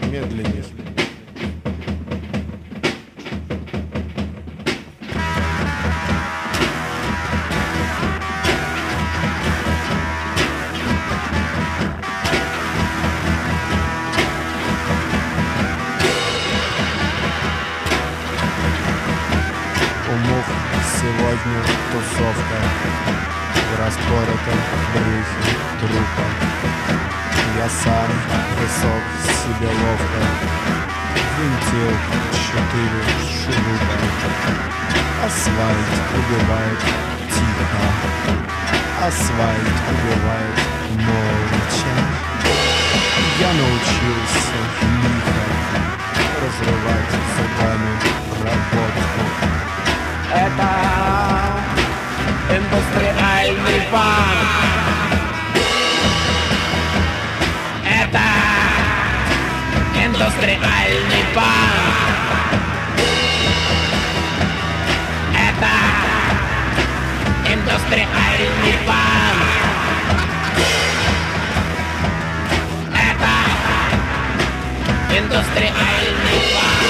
медленней. У мух сегодня тусовка в распоротом брюхе трупа. Я сам высок, себе ловко винтил 4 шурупа. Асфальт убивает тихо, асфальт убивает молча. Я научился лихо разрывать зубами работку. Это индустриальный панк. Это индустриальный панк. Это индустриальный панк. Это индустриальный панк.